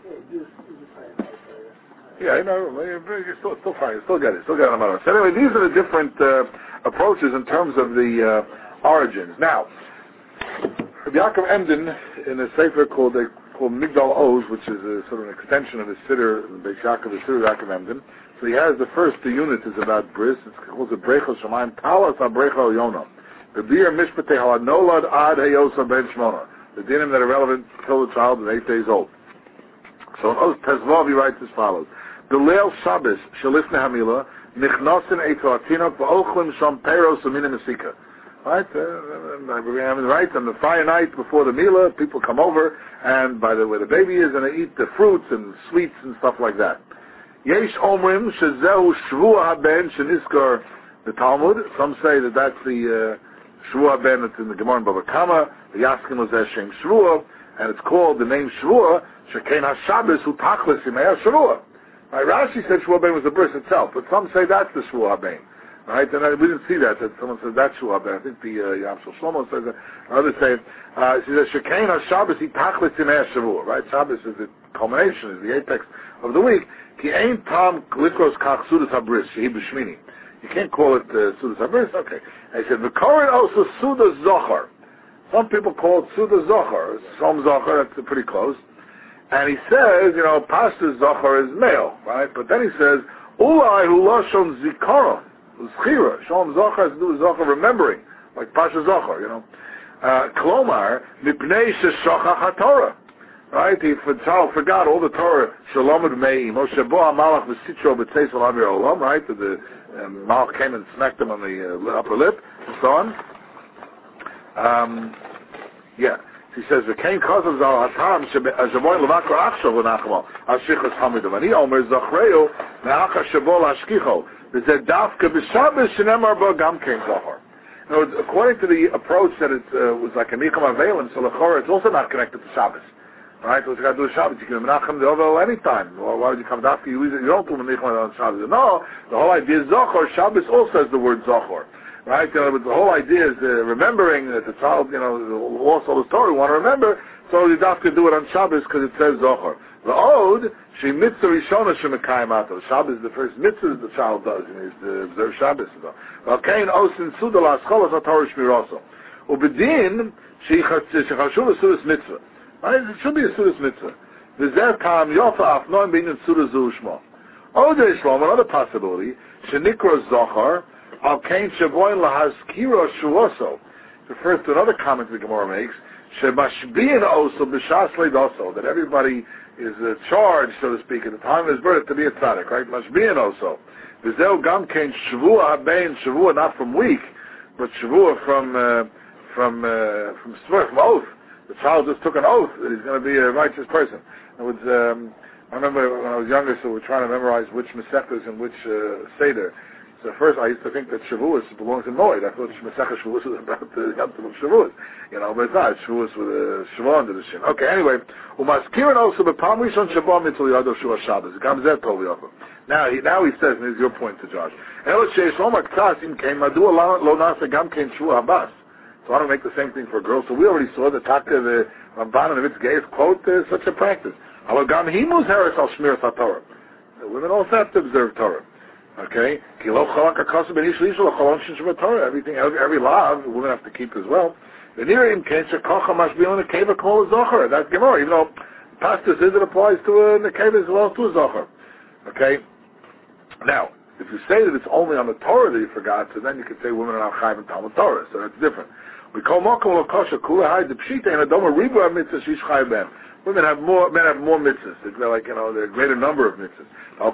A: yeah, you know, you're still still fine, you still get it, still get it. So anyway, these are the different uh, approaches in terms of the uh, origins. Now, Yaakov Emden in a sefer called uh, called Migdal Oz, which is a, sort of an extension of the Siddur, the Beis Yaakov, the Siddur Yaakov Emden. So he has the first the unit is about bris. It's called the Brechos Shamayim Talas HaBrecha Yonah. The Bir Mishpatei HaNolad Ad Heyosa Ben Shmona. The dinim that are relevant till the child is eight days old. So in Oz Tezvav he writes as follows: The Leil Shabbos Shalifne Hamila Nichnosin Eitzal Atinok V'Ochlim Sham Peros U'Minim Esika. Right, uh, we have it right on the Friday night before the Milah, people come over, and by the way the baby is, and they eat the fruits and sweets and stuff like that. Yesh Omrim Shezehu Shvua Haben Sheniskar the Talmud. Some say that that's the uh, Shvua Ben that's in the Gemara in Bava Kama. The Yaskin was Hashem Shvua, and it's called the name Shvua Shekein HaShabbos Hu Tachlis Yimei HaShavua. Right? Rashi said Shvuah Habein was the bris itself, but some say that's the Shvuah Habein. Right? And I, we didn't see that, that someone said that's Shvuah Habein. I think the uh, Yam Shel Shlomo says that. Others say, uh, she says, Shekain HaShabbos Yitachlis Yimei HaShavua. Right? Shabbos is the culmination, is the apex of the week. Ki ein tam likros kach Sudas HaBris, Shehi B'Shmini. You can't call it uh, Sudas HaBris. Okay. And he said, V'korin also Sudas Zochar. Some people call it Sudas Zochar. Som Zochar, that's pretty close. And he says, you know, Pashtas Zochar is male, right? But then he says, Ulai hu lashon zikaron, zchira. Shalom Zochar has to do with Zochar remembering, like Pasha Zochar, you know. Uh, Klomar, mipnei sheshachach haTorah. Right? He the child forgot all the Torah. Shalom Mei, Moshe Bo HaMalach v'sitro b'tzeis olam olam. Right? The um, Malach came and smacked him on the uh, upper lip, and so on. Um, yeah. He says, "V'kein kozav zal hatam sheboy levakor achshav v'nachmo ashichas hamidav ani omer zachreu me'acha shebo lashkicho v'zeh dafka b'shabbos shenemar bo gam kein zohar." Now, according to the approach that it uh, was like a nicham avelim, so lechora it's also not connected to Shabbos. Right? What's got to do with Shabbos? You can menachem the ovel anytime. Well, why would you come dafka? You, you don't do nicham on Shabbos. No, the whole idea is zohar. Shabbos also has the word zohar. Right, you know, but the whole idea is uh, remembering that the child, you know, lost all the story, we want to remember, so you have to do it on Shabbos because it says Zohar. The Ode, she mitzvah rishona shemekayim ato. Shabbos is the first mitzvah that the child does, and he's to observe Shabbos. V'alkein osin suda la'ascholas ha'torah shmiroso. Ubedin, she chashuv a sudas mitzvah. Right, it should be a sudas mitzvah. V'zer kam yofa afnoim b'inyan suda zu shmo. Ode Shlom, another possibility, shenikros Zohar, Al Kain Shavoin Lahaskiro Shuoso refers to another comment the Gemara makes, Shemashbiin Oso B'Shas Leidoso, that everybody is uh, charged, so to speak, at the time of his birth to be a tzaddik, right? Mashbiin Oso. V'zeu Gam Kain Shavua Habein, Shavua not from week, but Shavua from, uh, from, uh, from, from oath. The child just took an oath that he's going to be a righteous person. It was, um, I remember when I was younger, so we we're trying to memorize which Masechtas and which uh, Seder. So first I used to think that Shavuos belongs in Moed. I thought Masechah Shavuos was about the Yom Tov of Shavuos. You know, but it's not. Shavuos with a Shavuot under the Shin. Okay, anyway. Umaskirin also b'pam rishon Shavuot mitzvah yado Shavuot Shabbos. Gamzeh tov yachov. Now he, now he says, and here's your point to Josh. Elot sheish lo maktas im kein madua lo nasa gam kein Shavuot habas. So I don't make the same thing for girls. So we already saw the Taka, the Ramban and the Vitzgeis quote uh, such a practice. Our gam himus heres al shmir Torah. The women also have to observe Torah. Okay, everything, every, every law, women have to keep as well. The nearim case a kocha must be on the keva call a zocher. That's Gemara. Even though pasta says it applies to a nekeva as well as to a zocher. Okay. Now, if you say that it's only on the Torah that you forgot, so then you could say women are not chayv and Talmud Torah. So that's different. We call mokum lokosha kula hay the pshita and adoma ribu mitzvah shish chayv ben. Women have more, men have more mitzvahs. They're like, you know, they're a greater number of mitzvahs.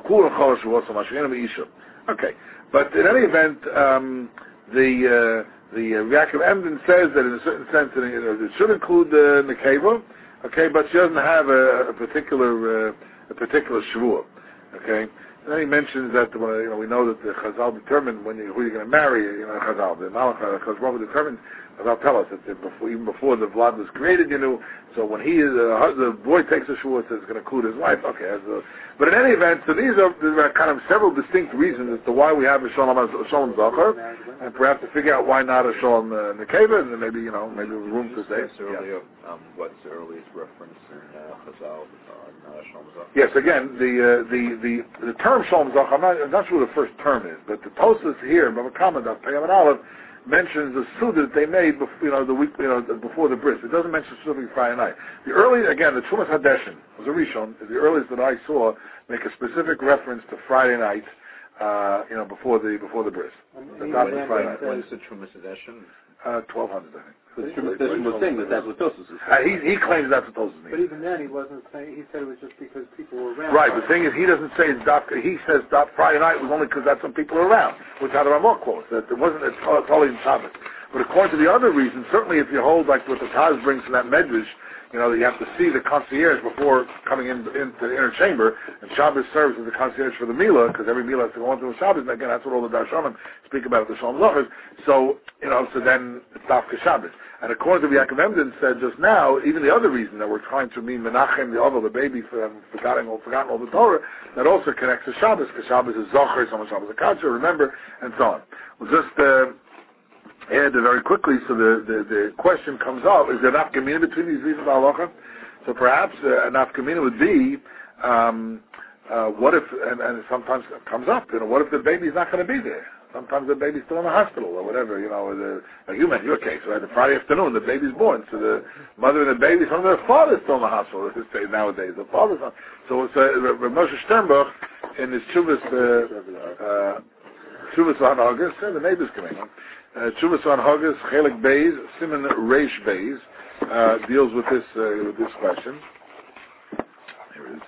A: Okay. But in any event, um, the, uh, the, uh, Yaakov Emden says that in a certain sense, you know, it should include the uh, Nekeva, okay, but she doesn't have a, a particular, uh, a particular Shavuot, okay. And then he mentions that, uh, you know, we know that the Chazal determined when you, who you're going to marry, you know, Chazal, the Malach Chazal determines, Chazal tell us that before, even before the Vlad was created, you know, so when he, uh, the boy takes a Shavuot, it's going to include his wife, okay. As a, but in any event, so these are, there are kind of several distinct reasons as to why we have a Shalom, a Shalom Zachar, and perhaps to figure out why not a Shalom uh, Nekeva, and then maybe, you know, maybe there's room to say.
C: Earlier, yeah. um, what's the earliest reference in uh, Chazal on uh, Shalom Zachar?
A: Yes, again, the, uh, the, the, the term Shalom Zachar, I'm not, I'm not sure what the first term is, but the Tosas here, Baba Kama, Payam and Aleph, mentions the Suda that they made before, you know, the week, you know, before the bris. It doesn't mention specifically Friday night. The early, again, the Chumas Hadeshin was a Rishon, is the earliest that I saw make a specific reference to Friday night, uh, you know, before the before the bris.
C: When, when, when, when is the Chumas Hadeshin?
A: Uh, twelve hundred, I think.
D: The Chumas Hadeshin was saying that that's what Tosas is.
A: Uh, he, he claims that's what Tosas means.
B: But even then, he wasn't saying, he said it was just because people were around.
A: Right, the thing is, he doesn't say it's daf, he says daf Friday night was only because that's when people are around, which how the Ramah quotes, that it wasn't, it's totally in Shabbos. But according to the other reason, certainly if you hold like what the Taz brings from that Medrash, you know, you have to see the concierge before coming in, into the inner chamber, and Shabbos serves as the concierge for the Milah, because every Milah has to go into a Shabbos, and again, that's what all the Darshanim speak about the Shalom Zochers. So, you know, so then it's Dafka Shabbos. And according to the Yaakov Emden said just now, even the other reason that we're trying to mean Menachem, the Oval, the baby, for um, forgotten, all, forgotten all the Torah, that also connects to Shabbos, because Shabbos is Zocher, someone Shabbos is Kadsha, remember, and so on. We'll just, uh, add very quickly, so the, the, the question comes up, is there an afkamina between these reasons of halacha? So perhaps uh, an afkamina would be, um, uh, what if, and, and it sometimes comes up, you know, what if the baby's not going to be there? Sometimes the baby's still in the hospital or whatever, you know, or the, like you meant your case, right? The Friday afternoon, the baby's born, so the mother and the baby, some of their father's still in the hospital, as they say nowadays. The father's not. So it's uh, Rav Moshe Sternbuch, in his Chuvas, uh, uh, Chuvas on August, uh, the neighbor's coming on. Uh, Chuvas on Haggis, Chelik Beis, Simon Reish Beis, uh, deals with this, uh, with this question. Here it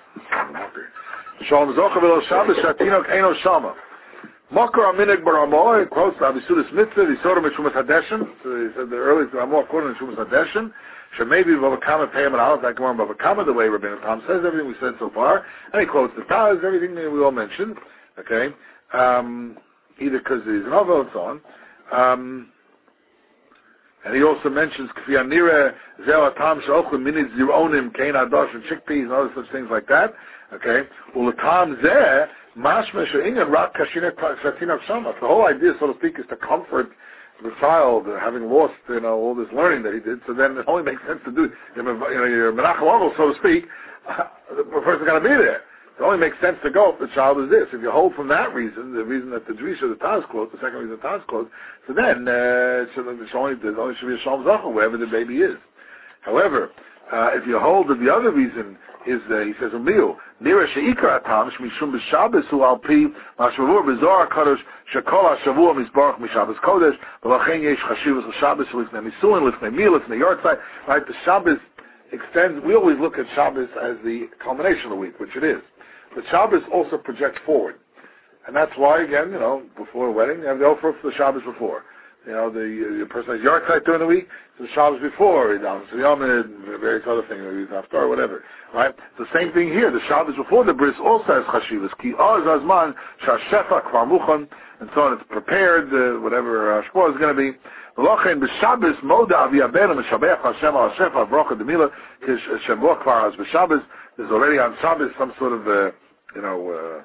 A: is. Shalom Zocha v'lo Shabbos, Shatinok Eino Shama. Makar Aminik Bar Amoy, quotes the Abisudas Mitzvah, the Sodom Mishumas Hadeshin, so he said the early Amoy quoted in Mishumas Hadeshin, Shemaybe Vavakama Payam and Aleph, like Gemara Vavakama, the way Rabbeinu Tam says, everything we said so far, and he quotes the Taz, everything that we all mentioned, okay, um, either because he's an Ovel and so on. Um, and he also mentions kfiyanira zelatam sheochlim minit zironim kain adosh and chickpeas and other such things like that. Okay, ulatam zeh mashma she'inyan rak kashina shatina shama. The whole idea, so to speak, is to comfort the child, uh, having lost, you know, all this learning that he did. So then it only makes sense to do, you know, your menachem ovel, so to speak. Uh, the person's got to be there. It only makes sense to go if the child is this. If you hold from that reason, the reason that the Drisha, the Taz quote, the second reason the Taz quote, so then uh, so there's only, there only should be a Shalom Zocha wherever the baby is. However, uh, if you hold that the other reason is, uh, he says, Umiu, Nira she'ikar atam, shmishum b'Shabbos hu al pi, ma'ashvavur b'Zohar HaKadosh, shekol ha'shavua mizbarach m'Shabbos Kodesh, v'lachen yesh chashivas l'Shabbos, l'ifnei nisuin, l'ifnei mil, l'ifnei yortzai, right, the Shabbos extends, we always look at Shabbos as the culmination of the week, which it is. But Shabbos also projects forward. And that's why, again, you know, before a wedding, you have the offer for the Shabbos before. You know, the, the person has yard site during the week, so the Shabbos before, he down to the Yomid, various other things, maybe after, or whatever. Right? The same thing here. The Shabbos before the bris also has Chashivas. Ki oz azman, shashefa, kvar muchan, and so on. It's prepared, uh, whatever uh, Shpor is going to be. V'lochen b'Shabbos moda avi abena m'shabech Hashem al shefa brocha demila kish shembo kvar az b'Shabbos. There's already on Shabbos some sort of uh, you know,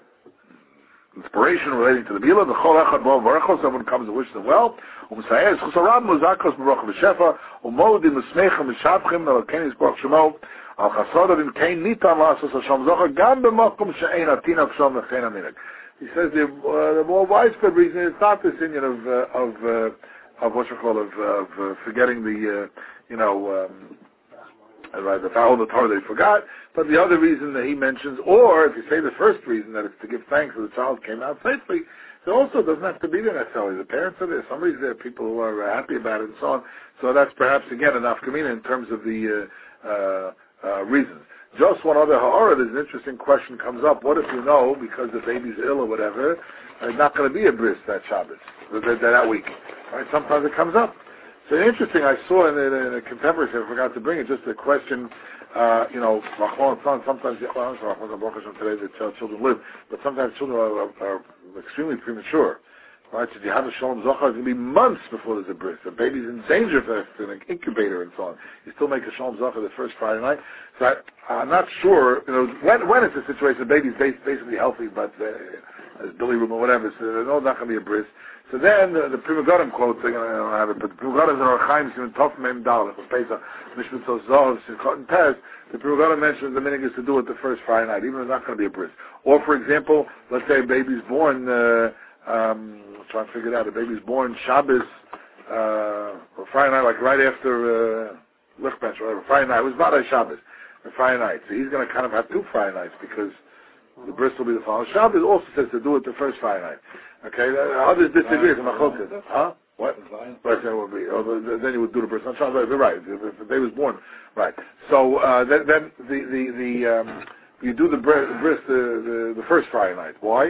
A: uh, inspiration relating to the Bila. The Chol Echad Bo Baruch, someone comes and wishes them well. Um Sayez Chusarab Muzakos Baruch V'Shefa Umodim Mesmechem Mishavchim Elokein Yisborach Shemo Al Chasodadim Kein Nitam Lasos Hashem Zocha Gam B'Makom She'ein Atina Kshom V'Chein Aminik. He says the, uh, the more widespread reason is not this union of uh, of uh, of what you call of, of uh, forgetting the uh, you know. Um, Right, the foul, the Torah they forgot, but the other reason that he mentions, or if you say the first reason that it's to give thanks that the child came out safely, so also it doesn't have to be there necessarily. The parents are there, somebody's there, people who are uh, happy about it, and so on. So that's perhaps again enough kamina in terms of the uh, uh, uh, reasons. Just one other ha'ara, there's an interesting question comes up. What if you know, because the baby's ill or whatever, it's not going to be a bris that Shabbos, that, that, that week? Right? Sometimes it comes up. So interesting, I saw in a, in a contemporary, I forgot to bring it, just a question, uh, you know, sometimes, well, today the children live, but sometimes children are, are, are extremely premature. Right? So you have a Shalom Zocha, it's going to be months before there's a bris. The baby's in danger for an incubator and so on. You still make a Shalom Zocha the first Friday night. So I, I'm not sure, you know, when, when it's a situation, the baby's basically healthy, but uh, as Billy Room or whatever, so there's no, not going to be a bris. So then the, the Prima Godim quote, I don't have it, but the Prima Godim in our Chaim in Tov Mem Dal, for Pesach, Mishpat Zozov, Simchot and Pez, the Prima Godim mentions the meaning is to do it the first Friday night, even if it's not going to be a bris. Or, for example, let's say a baby's born, uh, um, I'm trying to figure it out, a baby's born Shabbos, uh, or Friday night, like right after, uh, Lichbench, or whatever, Friday night, it was not a Shabbos, a Friday night. So he's going to kind of have two Friday nights, because the bris will be the following. Shabbos also says to do it the first Friday night. Okay, others disagree. Huh? What? Right, then, would be, oh, then you would do the bris on Shabbos. Right, if the baby was born. Right. So uh, then, then the the, the um, you do the bris the, the the first Friday night. Why?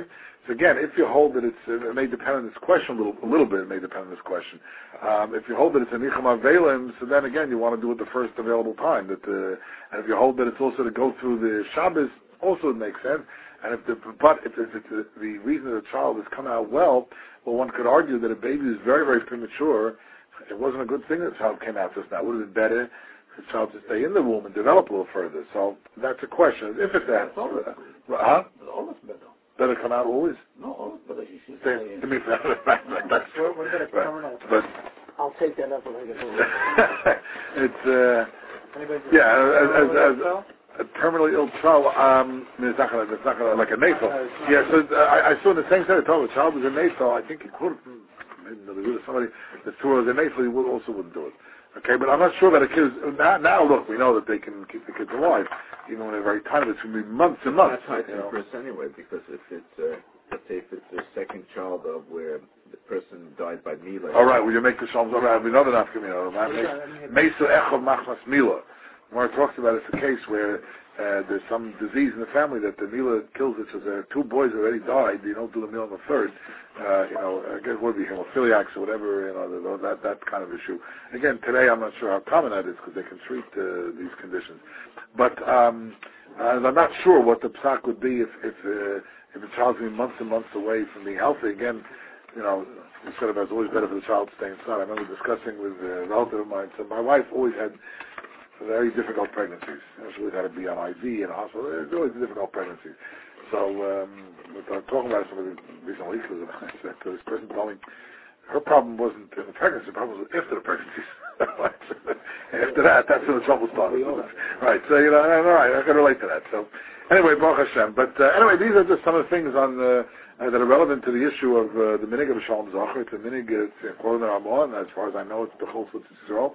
A: So again, if you hold that it's, it may depend on this question a little, a little bit, it may depend on this question. Um, if you hold that it's a Nicham Avelim, so then again, you want to do it the first available time. That uh, And if you hold that it's also to go through the Shabbos, also it makes sense. And if the, but if, if it's a, the reason that the child has come out well, well, one could argue that a baby is very, very premature. It wasn't a good thing that the child came out just now. It would have been better for the child to stay in the womb and develop a little further. So that's a question. If it's that, uh, huh?
C: Always better.
A: Better come out always?
C: No, always better. You should
A: Stay,
C: stay in.
A: to me, that's
B: We're, we're going to cover
A: right.
B: it.
A: But
B: I'll take that up when I get home.
A: it's, uh,
B: Anybody just-
A: yeah, as, as, as
B: Well,
A: a terminally ill child, um, I mean, it's not gonna, it's not gonna, like a natal. Yeah, so uh, I, I saw in the same set of talk, a child was a natal, I think he could, maybe another somebody that's two was a natal, he would, also wouldn't do it. Okay, but I'm not sure that a kid is, now, now look, we know that they can keep the kids alive, even when they're very tiny, it's going to be months and months.
C: That's high
A: you know.
C: risk anyway, because if it's, uh, let's say if it's a second child of where the person died by Mila.
A: All right, well, you make the Shalom Zorah, we know that after Mila. Mesa Echov Machmas Mila. Where it talks about it's a case where uh, there's some disease in the family that the Mila kills it, so there are two boys already died, you don't do the Mila on the third. Uh, you know, I guess it would be hemophiliacs or whatever, you know, that that kind of issue. Again, today I'm not sure how common that is because they can treat uh, these conditions. But um, and I'm not sure what the psak would be if if, uh, if the child's been months and months away from being healthy. Again, you know, instead of it's always better for the child to stay inside. I remember discussing with a relative of mine. So my wife always had very difficult pregnancies. You know, she always had to be on I V in a hospital. It's always difficult pregnancies. So um, what I'm talking about somebody recently, because this person told me her problem wasn't in the pregnancy, the problem was after the pregnancies. After that, that's when the trouble started. Right, so, you know, all right, I can relate to that. So, anyway, Baruch Hashem. But uh, anyway, these are just some of the things on the, uh, that are relevant to the issue of uh, the minig of Shalom Zocher. It's a minig, it's according to Ramon, as far as I know, it's the whole Chutz Yisrael.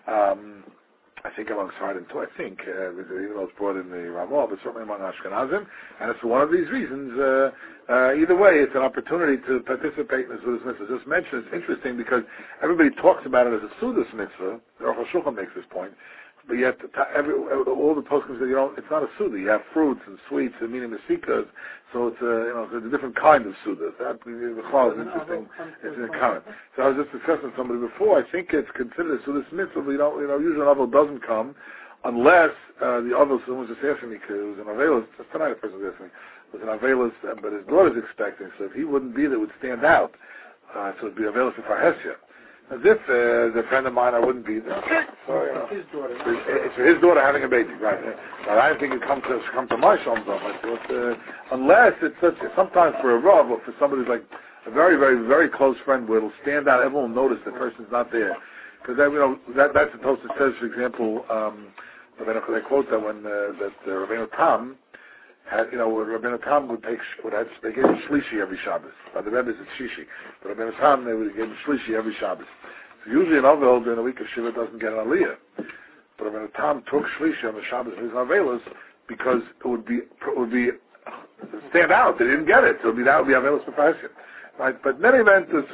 A: Um I think among Sfardim too, I think, uh, even though it's brought in the Ramah, but certainly among Ashkenazim, and it's for one of these reasons. Uh, uh, either way, it's an opportunity to participate in the Sudas Mitzvah. Just mention it's interesting because everybody talks about it as a Sudas Mitzvah. The Aruch HaShulchan makes this point, but yet every, all the poskim say, you know, it's not a Suda. You have fruits and sweets and meaning the Sikas, so it's a, you know, it's a different kind of Suda. That the Chal is interesting. It's in common. So I was just discussing with somebody before. I think it's considered a Sudas Mitzvah, but you know, you know, usually an Avel doesn't come unless uh, the Avel, someone was just asking me, because it was an Avelis, just tonight a person was asking me, was an Avelis, uh, but his daughter's expecting, so if he wouldn't be there, it would stand out. Uh, so it would be Avelis for Hesya. As if uh, the friend of mine, I wouldn't be there. Okay. So, you know,
B: his daughter.
A: it's for his daughter having a baby, right? But I don't think it comes to come to my Shalom Zocher. Uh, unless it's such, sometimes for a Rav or for somebody who's like a very, very, very close friend where it'll stand out, everyone will notice the person's not there. Because you know that that's the Tosfos says, for example, um, they quote that when uh, that uh, Rabbeinu Tam had, you know, Rabbeinu Tam would take, would have, they gave him shlishi every Shabbos. By the Rebbe, it's shishi. But Rabbeinu Tam, they would give him shlishi every Shabbos. So usually an Avel during the week of Shiva doesn't get an Aliyah. But Rabbeinu Tam took shlishi on the Shabbos of his Avelis because it would be, it would be, stand out. They didn't get it. So it would be, that would be Avelis B'Farsim. Right? But in any event, it's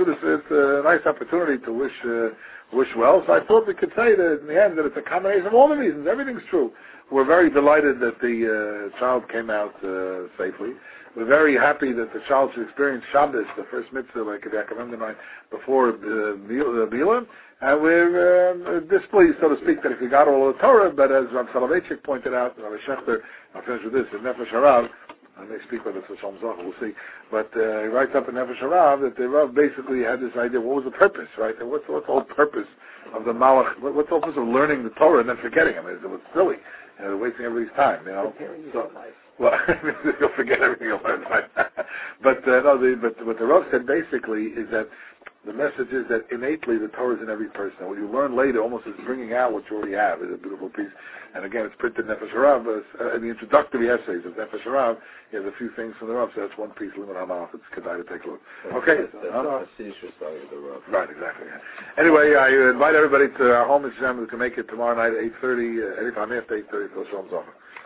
A: a nice opportunity to wish, uh, wish well. So I thought we could say that in the end that it's a combination of all the reasons. Everything's true. We're very delighted that the uh, child came out uh, safely. We're very happy that the child should experience Shabbos, the first mitzvah, like Yaakov Emden, before the uh, Bila. And we're uh, displeased, so to speak, that if we got all of the Torah, but as Rav Soloveitchik pointed out, Rav Shechter, I'll finish with this, in Nefesh Harav, I may speak about this with Shalom Zocher, we'll see. But uh, he writes up in Nefesh Harav that the Rav basically had this idea, what was the purpose, right? And what's, what's the whole purpose of the Malach, what's the purpose of learning the Torah and then forgetting it? I mean, it was silly. You know, wasting everybody's time, you know. So, well, you'll forget everything you'll learn, right? but, uh, no, the, but what the Rav said basically is that the message is that innately the Torah is in every person. What you learn later almost is bringing out what you already have. It's a beautiful piece. And again, it's printed in Nefesh Harav. Uh, in the introductory essays of Nefesh Harav, he has a few things from the Rav, so that's one piece, Limud HaMalach. It's Kedai to take a look. Okay?
C: That's, that's huh? the side of the Rav.
A: Right, exactly. Yeah. Anyway, I invite everybody to our home in Shem who can make it tomorrow night at eight thirty, uh, anytime after eight thirty, for Shalom Zocher.